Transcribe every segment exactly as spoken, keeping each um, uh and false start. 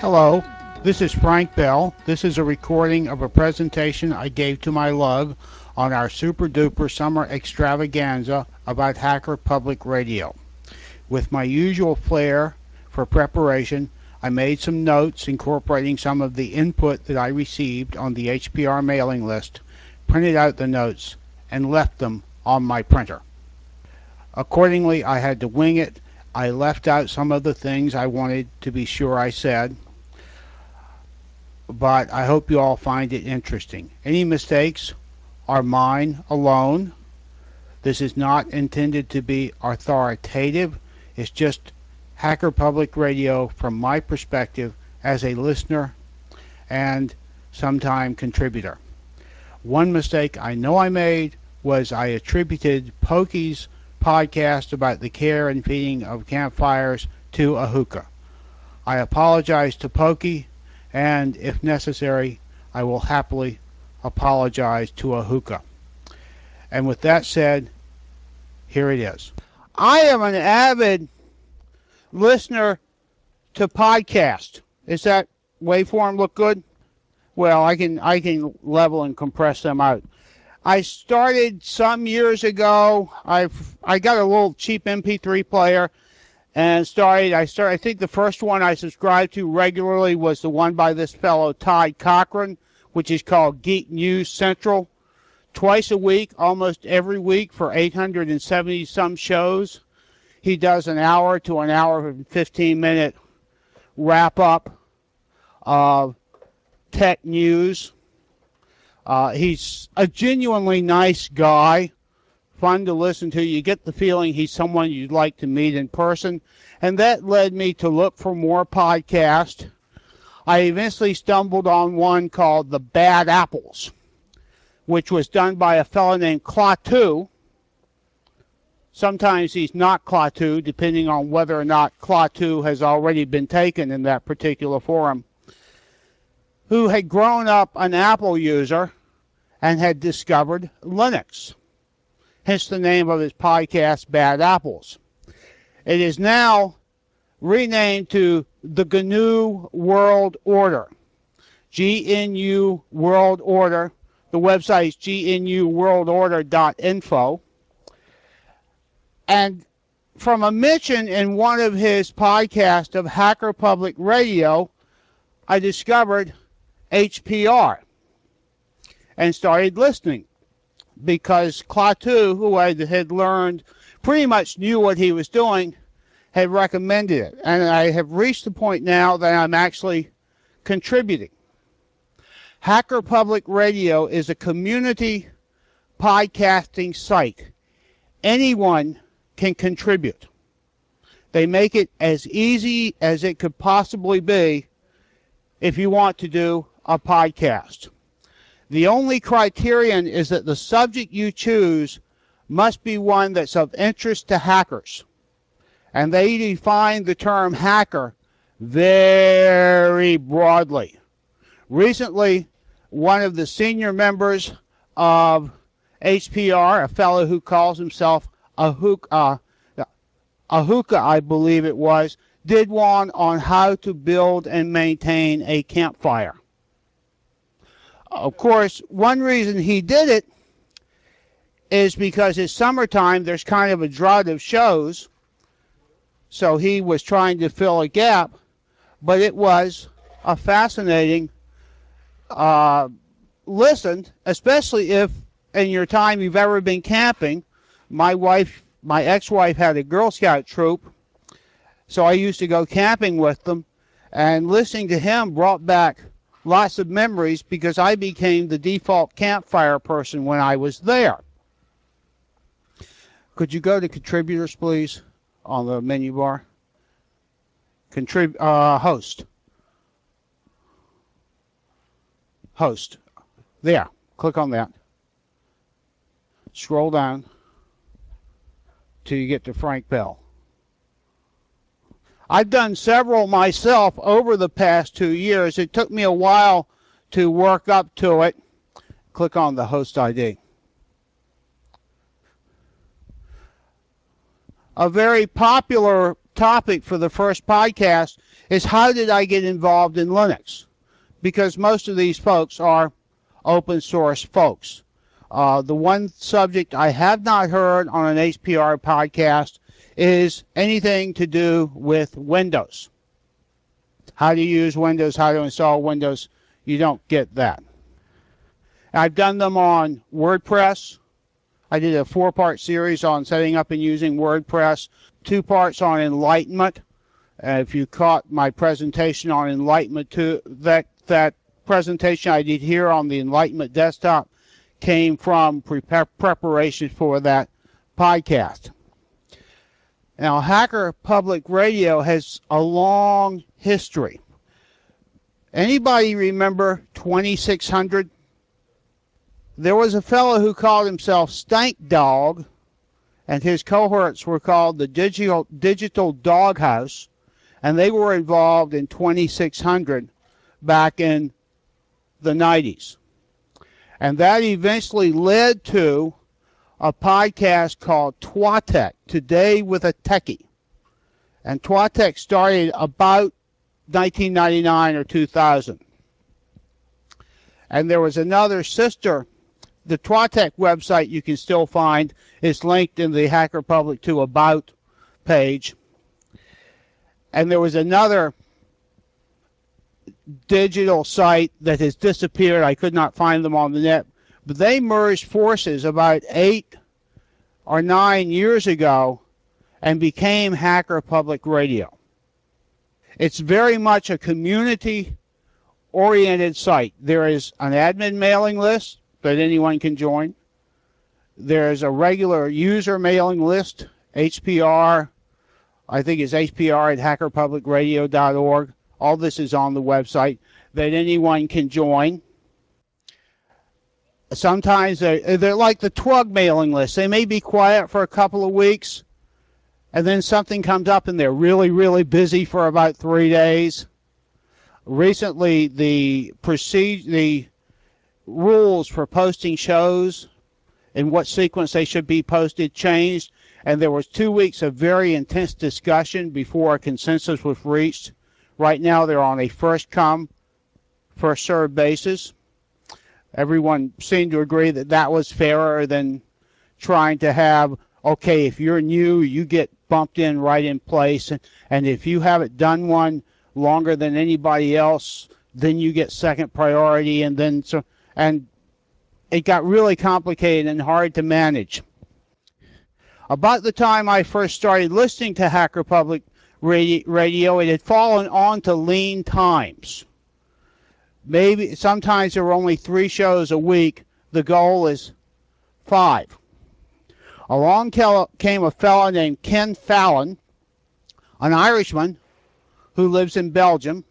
Hello, this is Frank Bell. This is a recording of a presentation I gave to my love on our super duper summer extravaganza about Hacker Public Radio. With my usual flair for preparation, I made some notes incorporating some of the input that I received on the H P R mailing list, printed out the notes, and left them on my printer. Accordingly, I had to wing it. I left out some of the things I wanted to be sure I said, but I hope you all find it interesting. Any mistakes are mine alone. This is not intended to be authoritative. It's just Hacker Public Radio from my perspective as a listener and sometime contributor. One mistake I know I made was I attributed Pokey's podcast about the care and feeding of campfires to a hookah. I apologize to Pokey, and if necessary, I will happily apologize to a hookah. And with that said, here it is. I am an avid listener to podcasts. Is that waveform look good? Well, I can I can level and compress them out. I started some years ago. I've I got a little cheap M P three player and started. I started. I think the first one I subscribed to regularly was the one by this fellow Todd Cochran, which is called Geek News Central. Twice a week, almost every week for eight hundred seventy some shows, he does an hour to an hour and fifteen minute wrap up of tech news. Uh, he's a genuinely nice guy, fun to listen to. You get the feeling he's someone you'd like to meet in person. And that led me to look for more podcasts. I eventually stumbled on one called The Bad Apples, which was done by a fellow named Klaatu. Sometimes he's not Klaatu, depending on whether or not Klaatu has already been taken in that particular forum, who had grown up an Apple user and had discovered Linux. Hence the name of his podcast, Bad Apples. It is now renamed to the G N U World Order. G N U World Order. The website is G N U world order dot info. And from a mention in one of his podcasts of Hacker Public Radio, I discovered H P R and started listening because Klaatu, who I had learned pretty much knew what he was doing, had recommended it. And I have reached the point now that I'm actually contributing. Hacker Public Radio is a community podcasting site. Anyone can contribute. They make it as easy as it could possibly be if you want to do a podcast. The only criterion is that the subject you choose must be one that's of interest to hackers. And they define the term hacker very broadly. Recently, one of the senior members of H P R, a fellow who calls himself a hookah, uh, a hookah, I believe it was, did one on how to build and maintain a campfire. Of course, one reason he did it is because it's summertime, there's kind of a drought of shows, so he was trying to fill a gap, but it was a fascinating uh, listen, especially if in your time you've ever been camping. My wife, my ex-wife had a Girl Scout troop, so I used to go camping with them, and listening to him brought back lots of memories because I became the default campfire person when I was there. Could you go to contributors, please, on the menu bar? Contrib uh, host. Host. There. Click on that. Scroll down till you get to Frank Bell. I've done several myself over the past two years. It took me a while to work up to it. Click on the host I D. A very popular topic for the first podcast is how did I get involved in Linux? Because most of these folks are open source folks. Uh, the one subject I have not heard on an H P R podcast is anything to do with Windows. How to use Windows, how to install Windows. You don't get that. I've done them on WordPress. I did a four-part series on setting up and using WordPress, two parts on Enlightenment. Uh, if you caught my presentation on Enlightenment, too, that, that presentation I did here on the Enlightenment desktop came from pre preparation for that podcast. Now, Hacker Public Radio has a long history. Anybody remember twenty-six hundred? There was a fellow who called himself Stank Dog, and his cohorts were called the Digital, Digital Doghouse, and they were involved in twenty-six hundred back in the nineties. And that eventually led to a podcast called Twatech, Today with a Techie. And Twatech started about nineteen ninety-nine or two thousand. And there was another sister. The Twatech website you can still find is linked in the Hacker Public two About page. And there was another digital site that has disappeared. I could not find them on the net. But they merged forces about eight or nine years ago and became Hacker Public Radio. It's very much a community-oriented site. There is an admin mailing list that anyone can join. There's a regular user mailing list, H P R, I think it's H P R at hacker public radio dot org. All this is on the website that anyone can join. Sometimes they're, they're like the Twug mailing list. They may be quiet for a couple of weeks, and then something comes up and they're really, really busy for about three days. Recently, the procedure, the rules for posting shows and what sequence they should be posted changed, and there was two weeks of very intense discussion before a consensus was reached. Right now, they're on a first-come, first-served basis. Everyone seemed to agree that that was fairer than trying to have, okay, if you're new, you get bumped in right in place, and, and if you haven't done one longer than anybody else, then you get second priority, and then so, and it got really complicated and hard to manage. About the time I first started listening to Hacker Public Radio, it had fallen on to lean times. Maybe sometimes there were only three shows a week. The goal is five. Along came a fellow named Ken Fallon, an Irishman who lives in Belgium,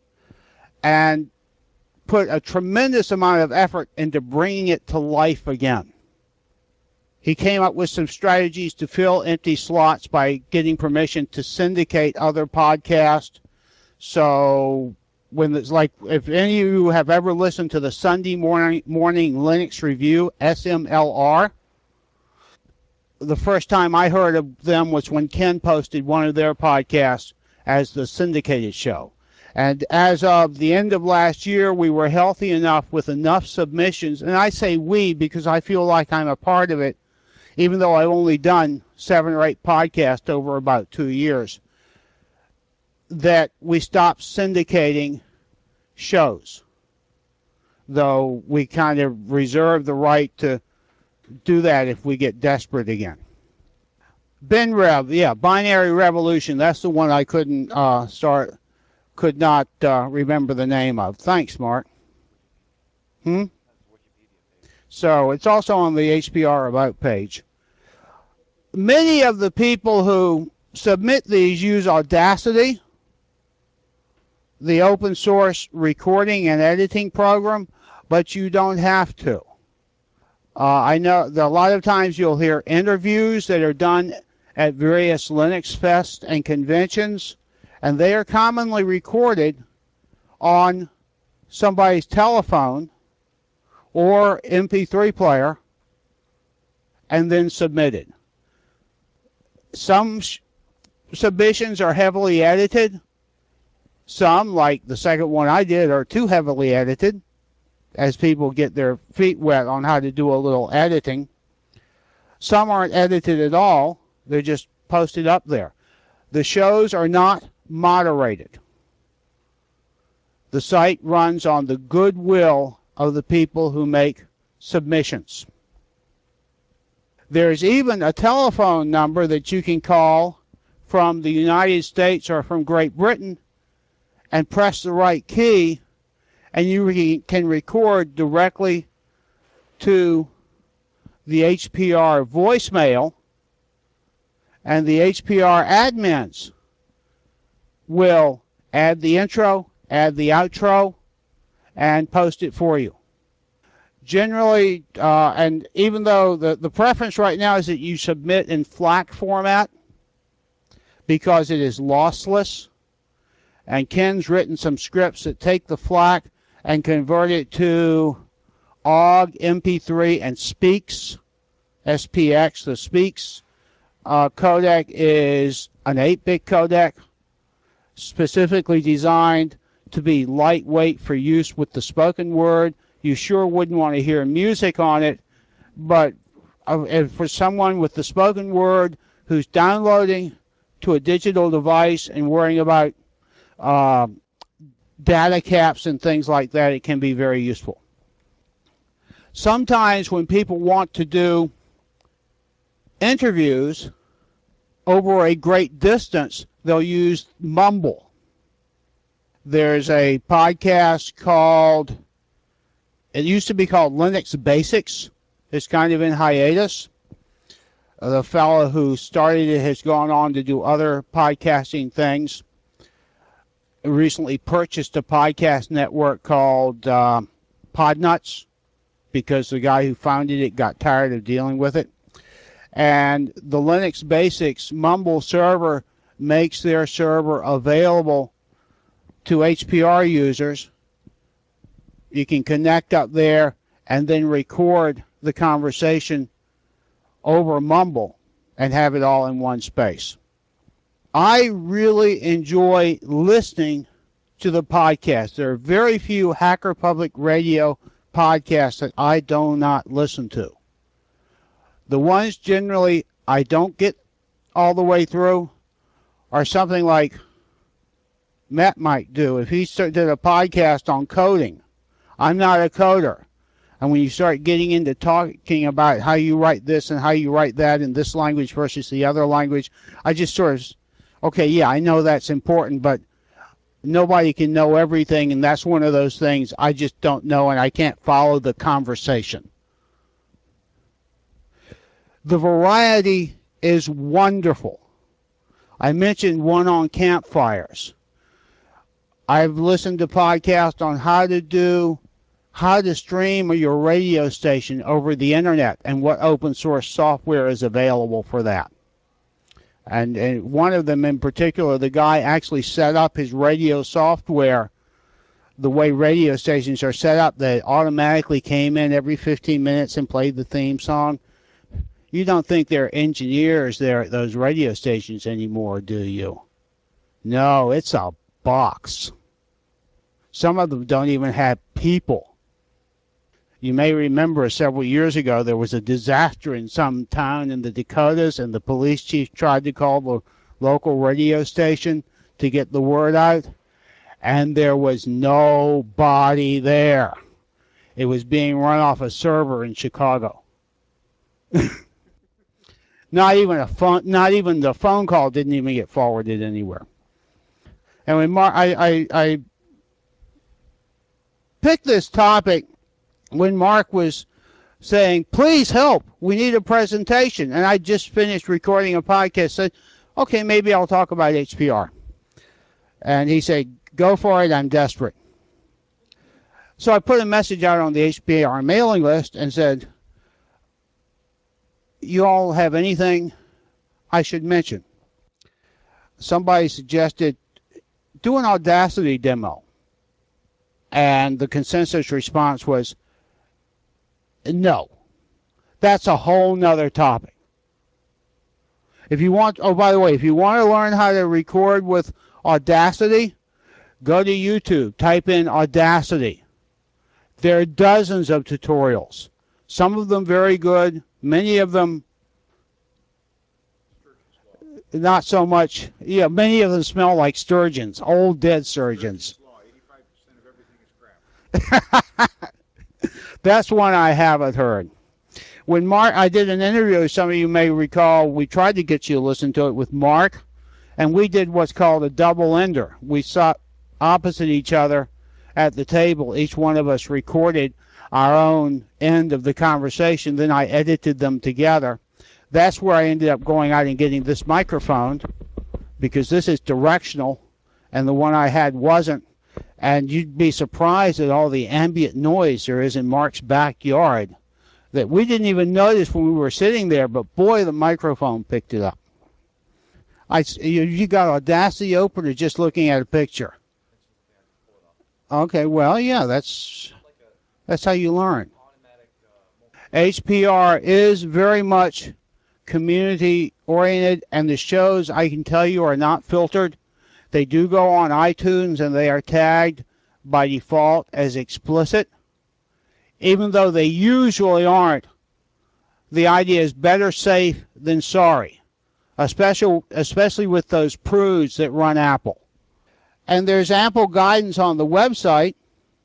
and put a tremendous amount of effort into bringing it to life again. He came up with some strategies to fill empty slots by getting permission to syndicate other podcasts. So when it's like, if any of you have ever listened to the Sunday morning, morning Linux Review, S M L R, the first time I heard of them was when Ken posted one of their podcasts as the syndicated show. And as of the end of last year, we were healthy enough with enough submissions, and I say we because I feel like I'm a part of it, even though I've only done seven or eight podcasts over about two years, that we stopped syndicating shows, though we kind of reserve the right to do that if we get desperate again. BinRev, yeah, Binary Revolution, that's the one I couldn't uh, start, could not uh, remember the name of. Thanks, Mark. Hmm? So it's also on the H P R About page. Many of the people who submit these use Audacity, the open source recording and editing program, but you don't have to. Uh, I know that a lot of times you'll hear interviews that are done at various Linux Fest and conventions, and they are commonly recorded on somebody's telephone or M P three player and then submitted. Some submissions are heavily edited. Some, like the second one I did, are too heavily edited as people get their feet wet on how to do a little editing. Some aren't edited at all. They're just posted up there. The shows are not moderated. The site runs on the goodwill of the people who make submissions. There's even a telephone number that you can call from the United States or from Great Britain and press the right key, and you can record directly to the H P R voicemail, and the H P R admins will add the intro, add the outro, and post it for you. Generally, uh, and even though the, the preference right now is that you submit in FLAC format because it is lossless, and Ken's written some scripts that take the FLAC and convert it to O G, M P three, and Speaks, S P X. The Speaks uh, codec is an eight bit codec specifically designed to be lightweight for use with the spoken word. You sure wouldn't want to hear music on it, but uh, for someone with the spoken word who's downloading to a digital device and worrying about uh, data caps and things like that, it can be very useful. Sometimes when people want to do interviews over a great distance, they'll use Mumble. There's a podcast called, it used to be called Linux Basics. It's kind of in hiatus. Uh, the fellow who started it has gone on to do other podcasting things. Recently purchased a podcast network called uh, Podnuts because the guy who founded it got tired of dealing with it. And the Linux Basics Mumble server makes their server available to H P R users. You can connect up there and then record the conversation over Mumble and have it all in one space. I really enjoy listening to the podcast. There are very few Hacker Public Radio podcasts that I do not listen to. The ones generally I don't get all the way through are something like Matt might do. If he did a podcast on coding, I'm not a coder. And when you start getting into talking about how you write this and how you write that in this language versus the other language, I just sort of, okay, yeah, I know that's important, but nobody can know everything, and that's one of those things I just don't know, and I can't follow the conversation. The variety is wonderful. I mentioned one on campfires. I've listened to podcasts on how to do, how to stream your radio station over the internet and what open source software is available for that. And, and one of them in particular, the guy actually set up his radio software the way radio stations are set up, that automatically came in every fifteen minutes and played the theme song. You don't think there are engineers there at those radio stations anymore, do you? No, it's a box. Some of them don't even have people. You may remember several years ago there was a disaster in some town in the Dakotas, and the police chief tried to call the local radio station to get the word out, and there was nobody there. It was being run off a server in Chicago. Not even a phone, not even the phone call didn't even get forwarded anywhere. And when Mark, I, I, I picked this topic when Mark was saying, please help, we need a presentation. And I just finished recording a podcast, said, okay, maybe I'll talk about H P R. And he said, go for it, I'm desperate. So I put a message out on the H P R mailing list and said, you all have anything I should mention? Somebody suggested, do an Audacity demo. And the consensus response was, no, that's a whole nother topic. If you want, oh, by the way, if you want to learn how to record with Audacity, go to YouTube, type in Audacity. There are dozens of tutorials. Some of them very good, many of them not so much. Yeah, many of them smell like sturgeons, old dead surgeons. That's one I haven't heard. When Mark, I did an interview, some of you may recall, we tried to get you to listen to it with Mark, and we did what's called a double ender. We sat opposite each other at the table. Each one of us recorded our own end of the conversation. Then I edited them together. That's where I ended up going out and getting this microphone, because this is directional, and the one I had wasn't. And you'd be surprised at all the ambient noise there is in Mark's backyard that we didn't even notice when we were sitting there, but boy, the microphone picked it up. I, you, you got Audacity open or just looking at a picture? Okay, well, yeah, that's that's how you learn. H P R is very much community oriented, and the shows, I can tell you, are not filtered. They do go on iTunes, and they are tagged by default as explicit, even though they usually aren't. The idea is better safe than sorry, especially, especially with those prudes that run Apple. And there's ample guidance on the website.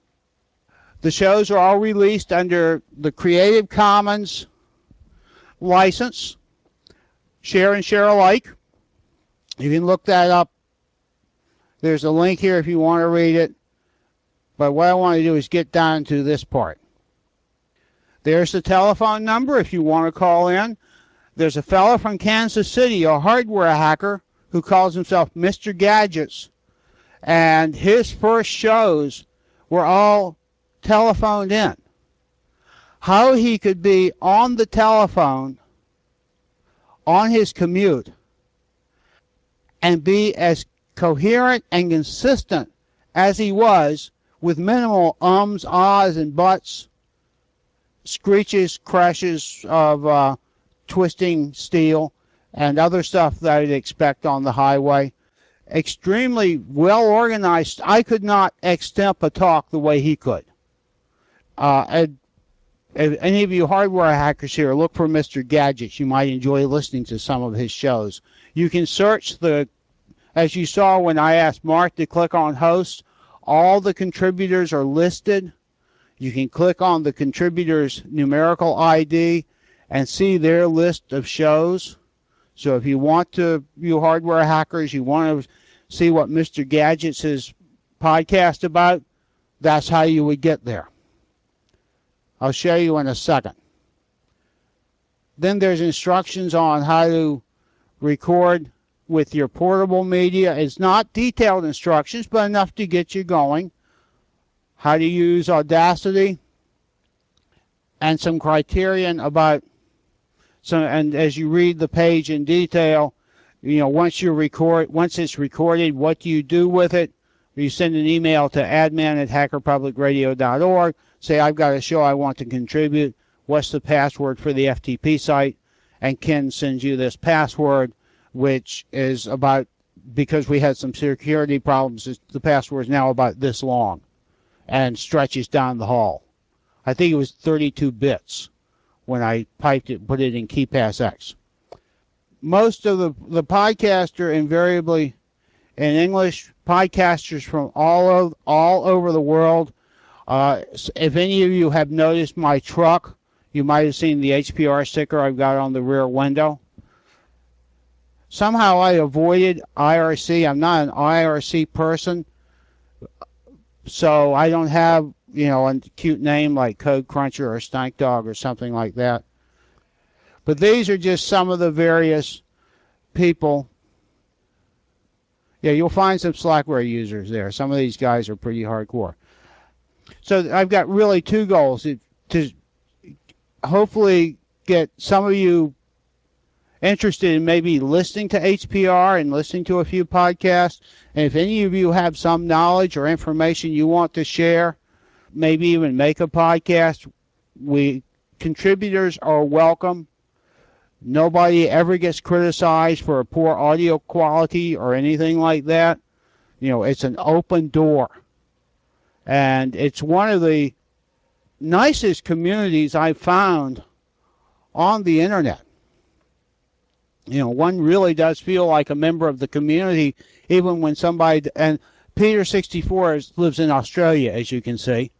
The shows are all released under the Creative Commons license, share and share alike. You can look that up. There's a link here if you want to read it. But what I want to do is get down to this part. There's the telephone number if you want to call in. There's a fellow from Kansas City, a hardware hacker, who calls himself Mister Gadgets. And his first shows were all telephoned in. How he could be on the telephone on his commute and be as coherent and consistent as he was with minimal ums, ahs, and buts, screeches, crashes of uh, twisting steel, and other stuff that I'd expect on the highway. Extremely well organized. I could not extemp talk the way he could. Uh, and if any of you hardware hackers here, look for Mister Gadgets. You might enjoy listening to some of his shows. You can search the, as you saw when I asked Mark to click on host, all the contributors are listed. You can click on the contributors' numerical I D and see their list of shows. So if you want to, you hardware hackers, you want to see what Mister Gadgets is podcast about, that's how you would get there. I'll show you in a second. Then there's instructions on how to record with your portable media. It's not detailed instructions, but enough to get you going. How to use Audacity, and some criterion about, so, and as you read the page in detail, you know, once you record, once it's recorded, what do you do with it? You send an email to admin at hacker public radio dot org. Say, I've got a show I want to contribute. What's the password for the F T P site? And Ken sends you this password, which is about, because we had some security problems, the password is now about this long and stretches down the hall. I think it was thirty-two bits when I piped it, put it in KeePassX. Most of the, the podcaster invariably in English, podcasters from all of, all over the world. Uh, if any of you have noticed my truck, you might have seen the H P R sticker I've got on the rear window. Somehow I avoided I R C. I'm not an I R C person, so I don't have, you know, a cute name like Code Cruncher or Stank Dog or something like that. But these are just some of the various people. Yeah, you'll find some Slackware users there. Some of these guys are pretty hardcore. So I've got really two goals. To hopefully get some of you interested in maybe listening to H P R and listening to a few podcasts. And if any of you have some knowledge or information you want to share, maybe even make a podcast, we contributors are welcome. Nobody ever gets criticized for a poor audio quality or anything like that. You know, it's an open door. And it's one of the nicest communities I've found on the internet. You know, one really does feel like a member of the community, even when somebody, and Peter sixty-four is, lives in Australia, as you can see,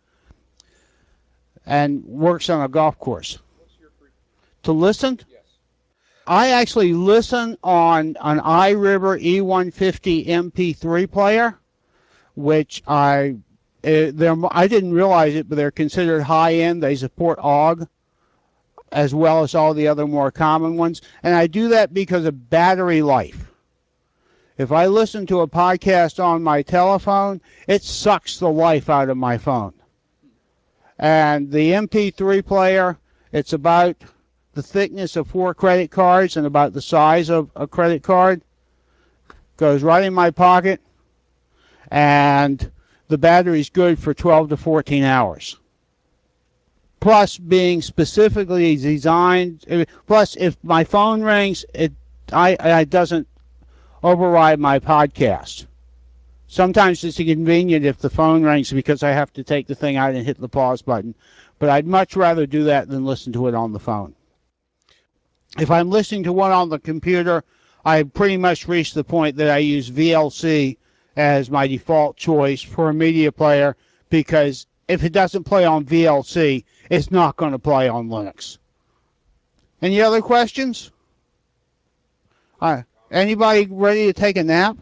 and works on a golf course. To listen? Yes. I actually listen on an iRiver E one fifty M P three player, which I uh, they're, I didn't realize it, but they're considered high-end. They support O G as well as all the other more common ones. And I do that because of battery life. If I listen to a podcast on my telephone, it sucks the life out of my phone. And the M P three player, it's about the thickness of four credit cards and about the size of a credit card. Goes right in my pocket, and the battery's good for twelve to fourteen hours. Plus, being specifically designed, plus if my phone rings, it I it doesn't override my podcast. Sometimes it's convenient if the phone rings because I have to take the thing out and hit the pause button, but I'd much rather do that than listen to it on the phone. If I'm listening to one on the computer, I've pretty much reached the point that I use V L C as my default choice for a media player, because if it doesn't play on V L C, it's not going to play on Linux. Any other questions? All right. Anybody ready to take a nap?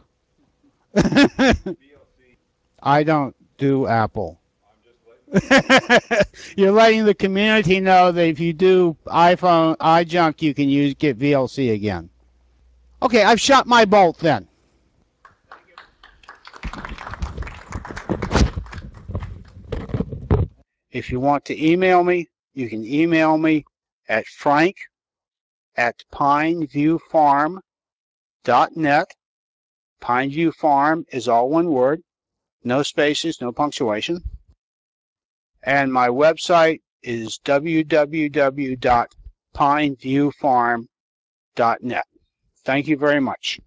I don't do Apple. You're letting the community know that if you do iPhone iJunk, you can use get V L C again. Okay, I've shot my bolt then. If you want to email me, you can email me at frank at pineviewfarm dot net. Pineview Farm is all one word, no spaces, no punctuation. And my website is w w w dot pineviewfarm dot net. Thank you very much.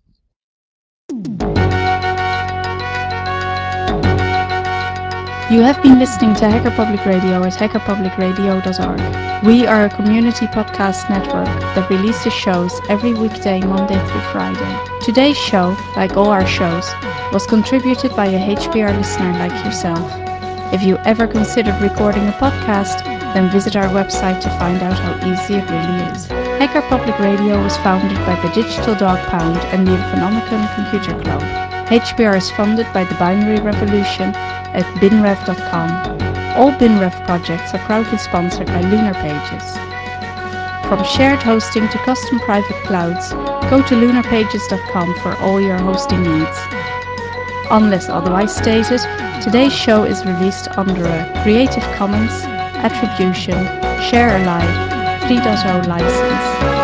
You have been listening to Hacker Public Radio at hacker public radio dot org. We are a community podcast network that releases shows every weekday, Monday through Friday. Today's show, like all our shows, was contributed by a H P R listener like yourself. If you ever considered recording a podcast, then visit our website to find out how easy it really is. Hacker Public Radio was founded by the Digital Dog Pound and the Infonomicon Computer Club. H P R is funded by the Binary Revolution at binrev dot com. All BinRev projects are proudly sponsored by Lunar Pages. From shared hosting to custom private clouds, go to lunar pages dot com for all your hosting needs. Unless otherwise stated, today's show is released under a Creative Commons Attribution Share Alike three point oh license.